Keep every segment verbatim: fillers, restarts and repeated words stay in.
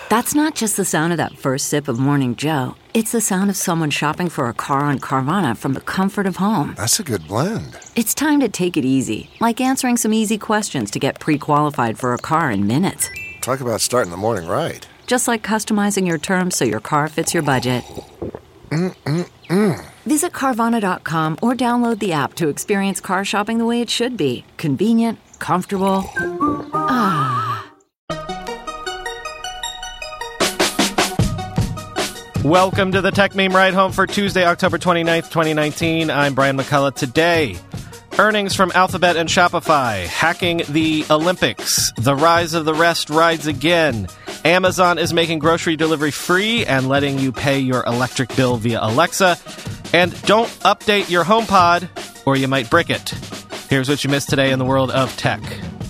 That's not just the sound of that first sip of Morning Joe. It's the sound of someone shopping for a car on Carvana from the comfort of home. That's a good blend. It's time to take it easy, like answering some easy questions to get pre-qualified for a car in minutes. Talk about starting the morning right. Just like customizing your terms so your car fits your budget. Mm-mm-mm. Visit Carvana dot com or download the app to experience car shopping the way it should be. Convenient, comfortable. Ah. Welcome to the Tech Meme Ride Home for Tuesday, October twenty-ninth, twenty nineteen. I'm Brian McCullough. Today, earnings from Alphabet and Shopify, hacking the Olympics, the rise of the rest rides again. Amazon is making grocery delivery free and letting you pay your electric bill via Alexa. And don't update your HomePod or you might brick it. Here's what you missed today in the world of tech.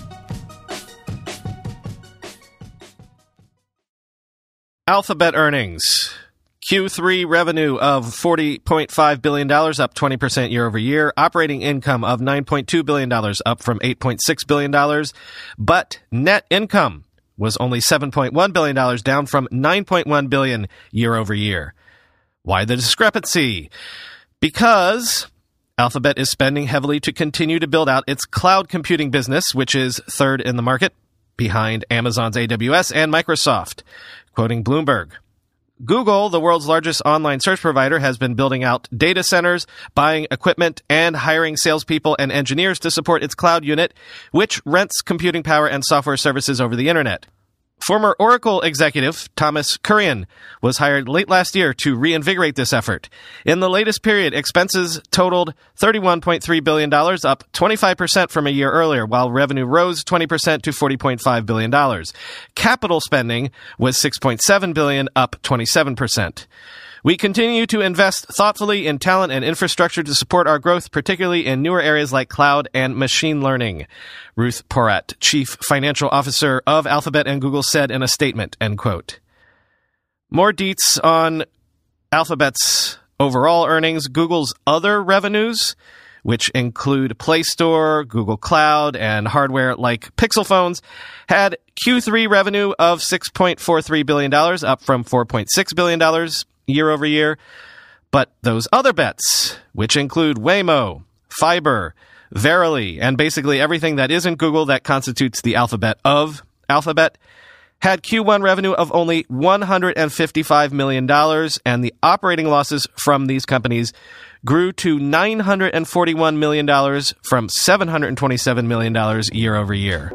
Alphabet earnings. Q three revenue of forty point five billion dollars, up twenty percent year over year. Operating income of nine point two billion dollars, up from eight point six billion dollars. But net income was only seven point one billion dollars, down from nine point one billion dollars year over year. Why the discrepancy? Because Alphabet is spending heavily to continue to build out its cloud computing business, which is third in the market, behind Amazon's A W S and Microsoft. Quoting Bloomberg, Google, the world's largest online search provider, has been building out data centers, buying equipment, and hiring salespeople and engineers to support its cloud unit, which rents computing power and software services over the internet. Former Oracle executive Thomas Kurian was hired late last year to reinvigorate this effort. In the latest period, expenses totaled thirty-one point three billion dollars, up twenty-five percent from a year earlier, while revenue rose twenty percent to forty point five billion dollars. Capital spending was six point seven billion dollars, up twenty-seven percent. We continue to invest thoughtfully in talent and infrastructure to support our growth, particularly in newer areas like cloud and machine learning. Ruth Porat, Chief Financial Officer of Alphabet and Google, said in a statement, end quote. More deets on Alphabet's overall earnings. Google's other revenues, which include Play Store, Google Cloud, and hardware like Pixel phones, had Q three revenue of six point four three billion dollars, up from four point six billion dollars year over year. But those other bets, which include Waymo, Fiber, Verily, and basically everything that isn't Google that constitutes the alphabet of Alphabet, had Q one revenue of only one hundred fifty-five million dollars, and the operating losses from these companies grew to nine hundred forty-one million dollars from seven hundred twenty-seven million dollars year over year.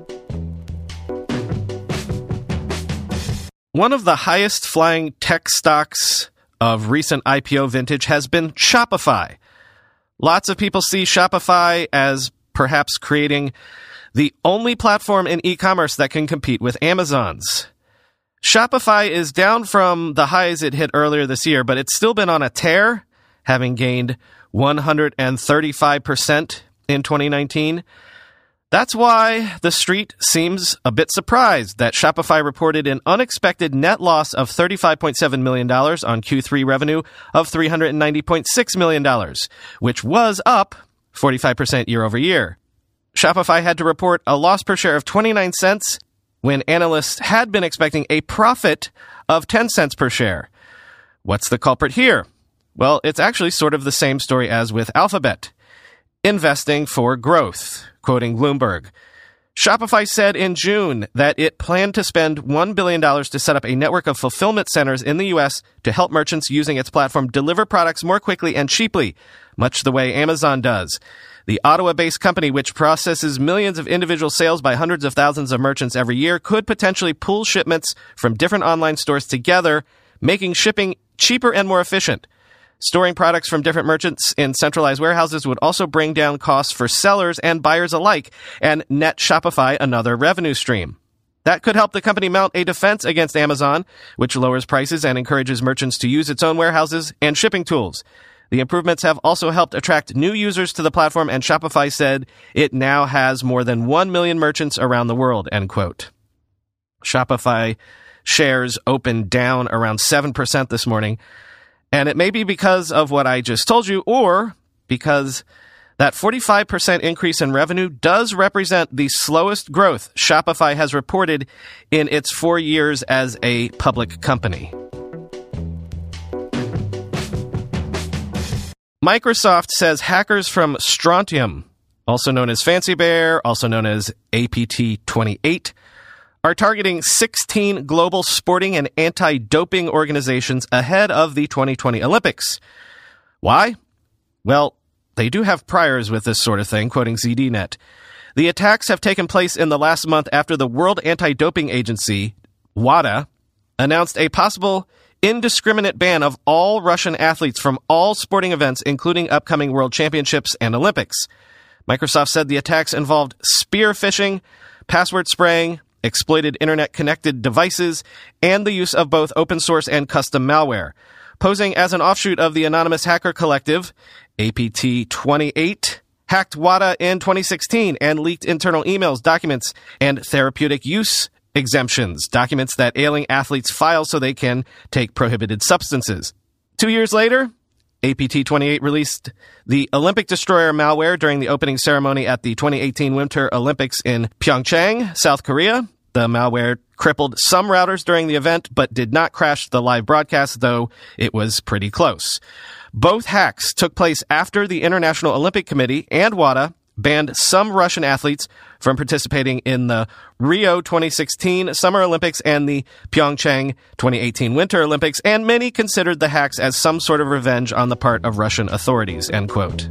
One of the highest flying tech stocks of recent I P O vintage has been Shopify. Lots of people see Shopify as perhaps creating the only platform in e-commerce that can compete with Amazon's. Shopify is down from the highs it hit earlier this year, but it's still been on a tear, having gained one hundred thirty-five percent in twenty nineteen. That's why the street seems a bit surprised that Shopify reported an unexpected net loss of thirty-five point seven million dollars on Q three revenue of three hundred ninety point six million dollars, which was up forty-five percent year over year. Shopify had to report a loss per share of twenty-nine cents when analysts had been expecting a profit of ten cents per share. What's the culprit here? Well, it's actually sort of the same story as with Alphabet. Investing for growth. Quoting Bloomberg, Shopify said in June that it planned to spend one billion dollars to set up a network of fulfillment centers in the U S to help merchants using its platform deliver products more quickly and cheaply, much the way Amazon does. The Ottawa-based company, which processes millions of individual sales by hundreds of thousands of merchants every year, could potentially pool shipments from different online stores together, making shipping cheaper and more efficient. Storing products from different merchants in centralized warehouses would also bring down costs for sellers and buyers alike and net Shopify another revenue stream. That could help the company mount a defense against Amazon, which lowers prices and encourages merchants to use its own warehouses and shipping tools. The improvements have also helped attract new users to the platform, and Shopify said it now has more than one million merchants around the world, end quote. Shopify shares opened down around seven percent this morning. And it may be because of what I just told you, or because That forty-five percent increase in revenue does represent the slowest growth Shopify has reported in its four years as a public company. Microsoft says hackers from Strontium, also known as Fancy Bear, also known as A P T twenty-eight, are targeting sixteen global sporting and anti-doping organizations ahead of the twenty twenty Olympics. Why? Well, they do have priors with this sort of thing, quoting Z D Net. The attacks have taken place in the last month after the World Anti-Doping Agency, WADA, announced a possible indiscriminate ban of all Russian athletes from all sporting events, including upcoming World Championships and Olympics. Microsoft said the attacks involved spear phishing, password spraying, exploited internet-connected devices, and the use of both open-source and custom malware. Posing as an offshoot of the anonymous hacker collective, A P T twenty-eight hacked WADA in twenty sixteen and leaked internal emails, documents, and therapeutic use exemptions, documents that ailing athletes file so they can take prohibited substances. Two years later, A P T twenty-eight released the Olympic Destroyer malware during the opening ceremony at the twenty eighteen Winter Olympics in Pyeongchang, South Korea. The malware crippled some routers during the event, but did not crash the live broadcast, though it was pretty close. Both hacks took place after the International Olympic Committee and WADA banned some Russian athletes from participating in the Rio twenty sixteen Summer Olympics and the Pyeongchang twenty eighteen Winter Olympics, and many considered the hacks as some sort of revenge on the part of Russian authorities, end quote.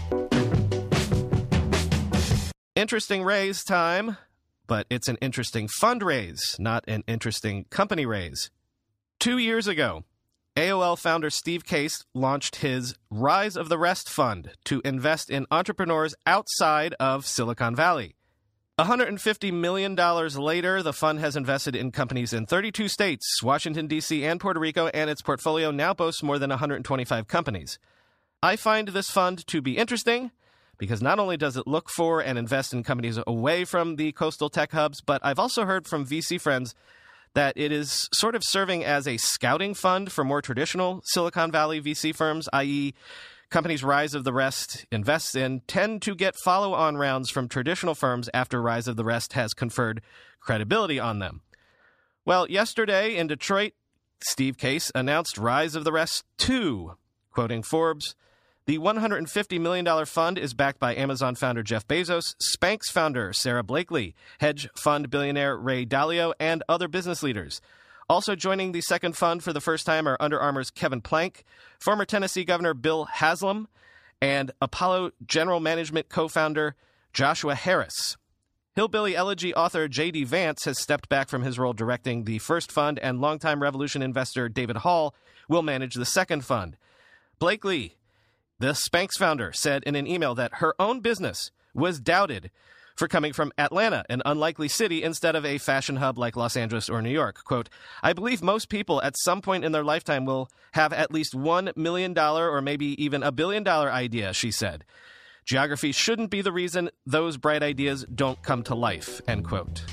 Interesting raise time, but it's an interesting fundraise, not an interesting company raise. Two years ago, A O L founder Steve Case launched his Rise of the Rest Fund to invest in entrepreneurs outside of Silicon Valley. one hundred fifty million dollars later, the fund has invested in companies in thirty-two states, Washington, D C, and Puerto Rico, and its portfolio now boasts more than one hundred twenty-five companies. I find this fund to be interesting because not only does it look for and invest in companies away from the coastal tech hubs, but I've also heard from V C friends that it is sort of serving as a scouting fund for more traditional Silicon Valley V C firms, that is, companies Rise of the Rest invests in tend to get follow-on rounds from traditional firms after Rise of the Rest has conferred credibility on them. Well, yesterday in Detroit, Steve Case announced Rise of the Rest two. Quoting Forbes, the one hundred fifty million dollars fund is backed by Amazon founder Jeff Bezos, Spanx founder Sarah Blakely, hedge fund billionaire Ray Dalio, and other business leaders. Also joining the second fund for the first time are Under Armour's Kevin Plank, former Tennessee Governor Bill Haslam, and Apollo General Management co-founder Joshua Harris. Hillbilly Elegy author J D Vance has stepped back from his role directing the first fund, and longtime Revolution investor David Hall will manage the second fund. Blakely, the Spanx founder, said in an email that her own business was doubted for coming from Atlanta, an unlikely city, instead of a fashion hub like Los Angeles or New York. Quote, I believe most people at some point in their lifetime will have at least one million dollars or maybe even a billion dollar idea, she said. Geography shouldn't be the reason those bright ideas don't come to life, end quote.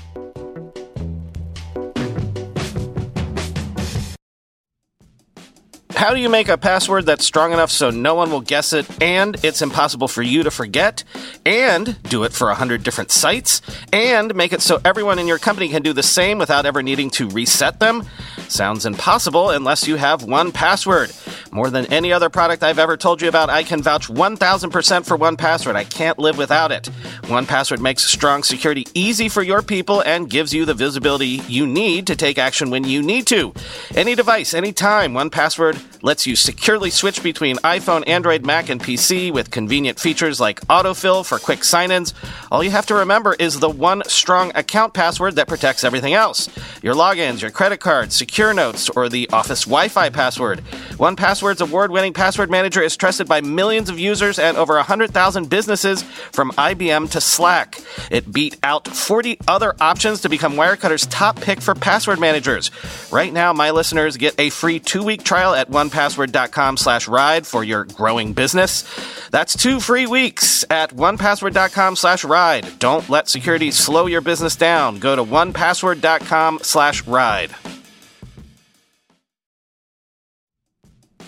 How do you make a password that's strong enough so no one will guess it, and it's impossible for you to forget, and do it for a hundred different sites, and make it so everyone in your company can do the same without ever needing to reset them? Sounds impossible unless you have one password. More than any other product I've ever told you about, I can vouch one thousand percent for one password. I can't live without it. one password makes strong security easy for your people and gives you the visibility you need to take action when you need to. Any device, anytime, one password lets you securely switch between iPhone, Android, Mac, and P C with convenient features like autofill for quick sign-ins. All you have to remember is the one strong account password that protects everything else. Your logins, your credit cards, secure notes, or the Office Wi-Fi password. one password's award-winning password manager is trusted by millions of users and over one hundred thousand businesses from I B M to Slack. It beat out forty other options to become Wirecutter's top pick for password managers. Right now, my listeners get a free two-week trial at one password dot com slash ride for your growing business. That's two free weeks at one password dot com slash ride. Don't let security slow your business down. Go to one password dot com slash ride.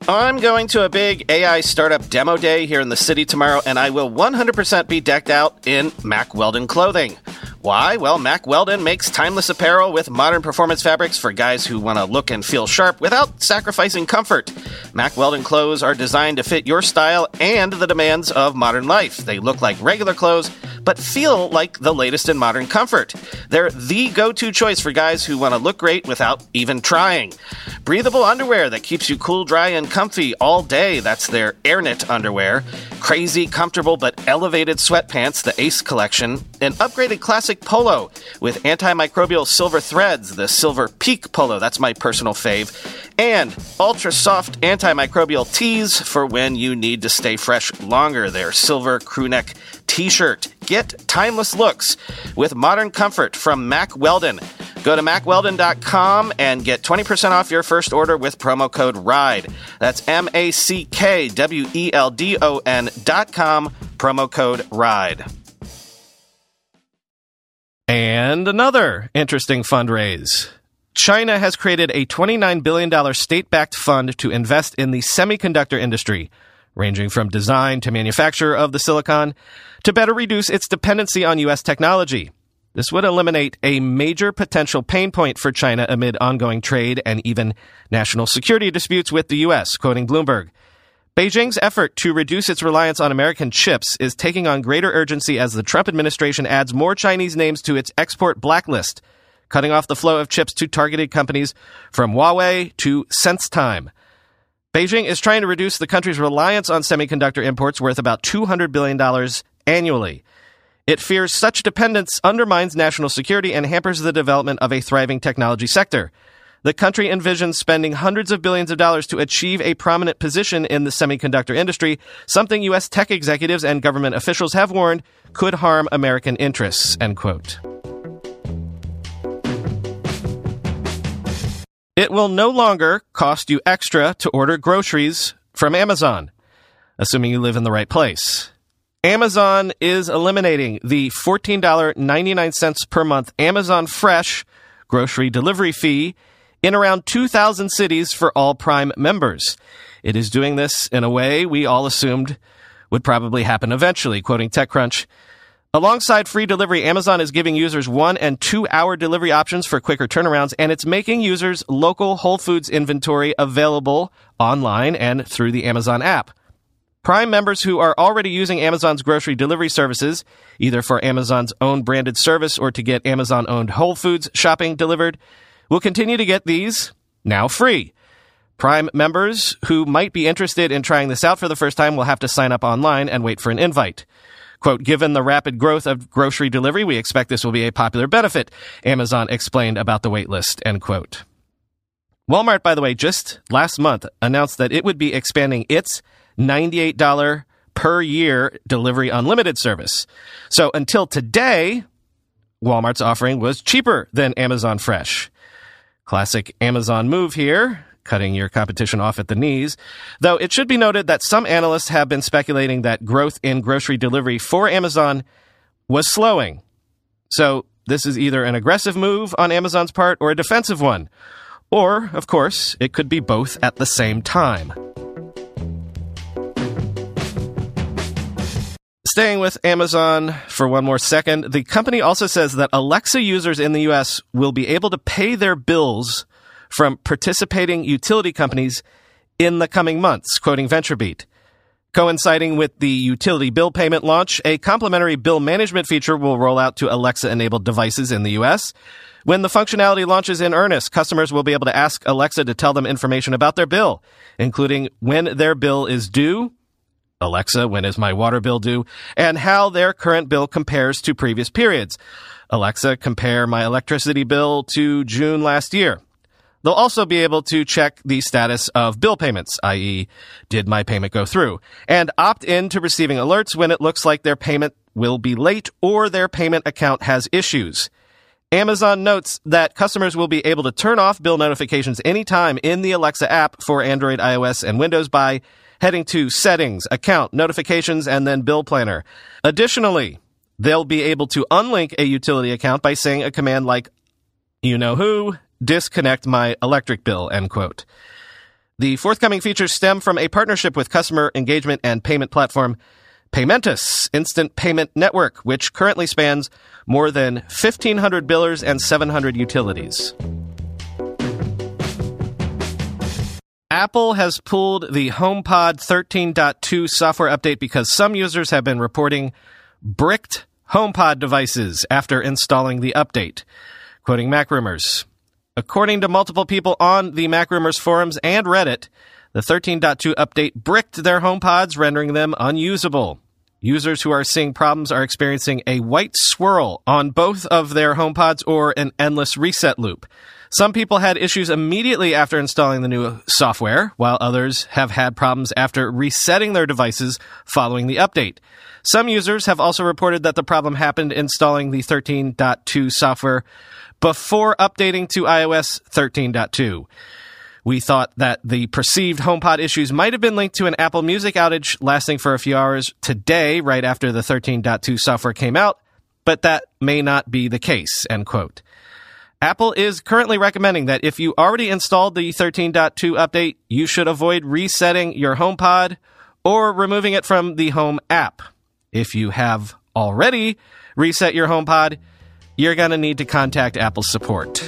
I'm going to a big A I startup demo day here in the city tomorrow, and I will one hundred percent be decked out in Mack Weldon clothing. Why? Well, Mack Weldon makes timeless apparel with modern performance fabrics for guys who want to look and feel sharp without sacrificing comfort. Mack Weldon clothes are designed to fit your style and the demands of modern life. They look like regular clothes, but feel like the latest in modern comfort. They're the go-to choice for guys who want to look great without even trying. Breathable underwear that keeps you cool, dry, and comfy all day. That's their AirKnit underwear. Crazy, comfortable, but elevated sweatpants, the Ace collection. An upgraded classic polo with antimicrobial silver threads, the Silver Peak polo. That's my personal fave. And ultra-soft antimicrobial tees for when you need to stay fresh longer. Their silver crewneck t-shirt. Get timeless looks with modern comfort from Mack Weldon. Go to mack weldon dot com and get twenty percent off your first order with promo code RIDE. That's M A C K W E L D O N dot com, promo code RIDE. And another interesting fundraise. China has created a twenty-nine billion dollars state-backed fund to invest in the semiconductor industry, ranging from design to manufacture of the silicon, to better reduce its dependency on U S technology. This would eliminate a major potential pain point for China amid ongoing trade and even national security disputes with the U S, quoting Bloomberg. Beijing's effort to reduce its reliance on American chips is taking on greater urgency as the Trump administration adds more Chinese names to its export blacklist, cutting off the flow of chips to targeted companies from Huawei to SenseTime. Beijing is trying to reduce the country's reliance on semiconductor imports worth about two hundred billion dollars annually. It fears such dependence undermines national security and hampers the development of a thriving technology sector. The country envisions spending hundreds of billions of dollars to achieve a prominent position in the semiconductor industry, something U S tech executives and government officials have warned could harm American interests, end quote. It will no longer cost you extra to order groceries from Amazon, assuming you live in the right place. Amazon is eliminating the fourteen dollars and ninety-nine cents per month Amazon Fresh grocery delivery fee in around two thousand cities for all Prime members. It is doing this in a way we all assumed would probably happen eventually, quoting TechCrunch. Alongside free delivery, Amazon is giving users one- and two-hour delivery options for quicker turnarounds, and it's making users local Whole Foods inventory available online and through the Amazon app. Prime members who are already using Amazon's grocery delivery services, either for Amazon's own branded service or to get Amazon-owned Whole Foods shopping delivered, will continue to get these now free. Prime members who might be interested in trying this out for the first time will have to sign up online and wait for an invite. Quote, given the rapid growth of grocery delivery, we expect this will be a popular benefit, Amazon explained about the wait list, end quote. Walmart, by the way, just last month announced that it would be expanding its ninety-eight dollars per year delivery unlimited service. So until today, Walmart's offering was cheaper than Amazon Fresh. Classic Amazon move here, cutting your competition off at the knees. Though it should be noted that some analysts have been speculating that growth in grocery delivery for Amazon was slowing. So this is either an aggressive move on Amazon's part or a defensive one. Or, of course, it could be both at the same time. Staying with Amazon for one more second, the company also says that Alexa users in the U S will be able to pay their bills from participating utility companies in the coming months, quoting VentureBeat. Coinciding with the utility bill payment launch, a complimentary bill management feature will roll out to Alexa-enabled devices in the U S. When the functionality launches in earnest, customers will be able to ask Alexa to tell them information about their bill, including when their bill is due, Alexa, when is my water bill due, and how their current bill compares to previous periods. Alexa, compare my electricity bill to June last year. They'll also be able to check the status of bill payments, that is, did my payment go through, and opt in to receiving alerts when it looks like their payment will be late or their payment account has issues. Amazon notes that customers will be able to turn off bill notifications anytime in the Alexa app for Android, iOS, and Windows by heading to Settings, Account, Notifications, and then Bill Planner. Additionally, they'll be able to unlink a utility account by saying a command like, you know who, disconnect my electric bill, end quote. The forthcoming features stem from a partnership with customer engagement and payment platform Paymentus Instant Payment Network, which currently spans more than fifteen hundred billers and seven hundred utilities. Apple has pulled the HomePod thirteen point two software update because some users have been reporting bricked HomePod devices after installing the update, quoting MacRumors. According to multiple people on the MacRumors forums and Reddit, the thirteen point two update bricked their HomePods, rendering them unusable. Users who are seeing problems are experiencing a white swirl on both of their HomePods or an endless reset loop. Some people had issues immediately after installing the new software, while others have had problems after resetting their devices following the update. Some users have also reported that the problem happened installing the thirteen point two software before updating to i O S thirteen point two. We thought that the perceived HomePod issues might have been linked to an Apple Music outage lasting for a few hours today, right after the thirteen point two software came out, but that may not be the case, end quote. Apple is currently recommending that if you already installed the thirteen point two update, you should avoid resetting your HomePod or removing it from the Home app. If you have already reset your HomePod, you're going to need to contact Apple support.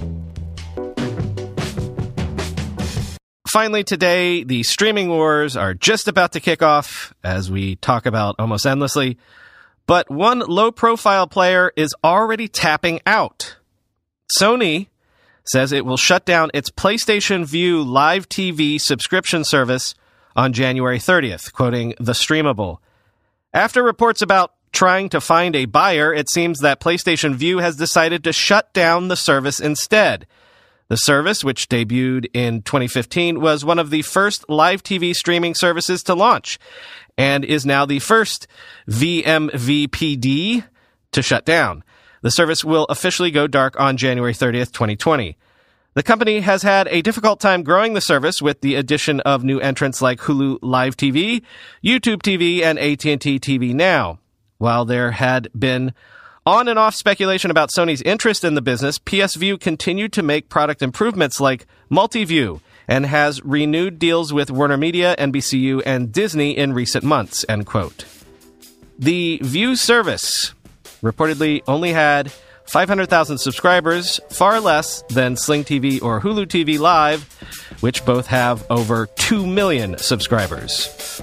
Finally, today, the streaming wars are just about to kick off, as we talk about almost endlessly. But one low-profile player is already tapping out. Sony says it will shut down its PlayStation Vue live T V subscription service on January thirtieth, quoting The Streamable. After reports about trying to find a buyer, it seems that PlayStation Vue has decided to shut down the service instead. The service, which debuted in twenty fifteen, was one of the first live T V streaming services to launch and is now the first V M V P D to shut down. The service will officially go dark on January thirtieth, twenty twenty. The company has had a difficult time growing the service with the addition of new entrants like Hulu Live T V, YouTube T V, and A T and T T V Now. While there had been on and off speculation about Sony's interest in the business, P S Vue continued to make product improvements like Multiview and has renewed deals with Warner Media, N B C U, and Disney in recent months, end quote. The Vue service reportedly only had five hundred thousand subscribers, far less than Sling T V or Hulu T V Live, which both have over two million subscribers.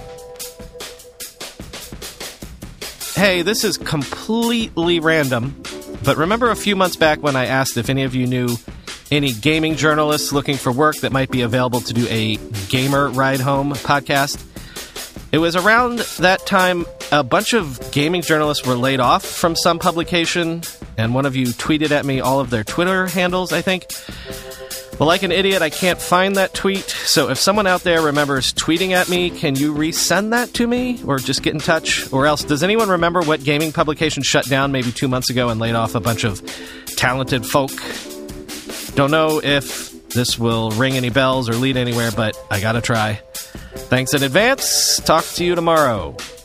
Hey, this is completely random, but remember a few months back when I asked if any of you knew any gaming journalists looking for work that might be available to do a Gamer Ride Home podcast? It was around that time a bunch of gaming journalists were laid off from some publication, and one of you tweeted at me all of their Twitter handles, I think. Well, like an idiot, I can't find that tweet, so if someone out there remembers tweeting at me, can you resend that to me, or just get in touch? Or else, does anyone remember what gaming publication shut down maybe two months ago and laid off a bunch of talented folk? Don't know if this will ring any bells or lead anywhere, but I gotta try. Thanks in advance. Talk to you tomorrow.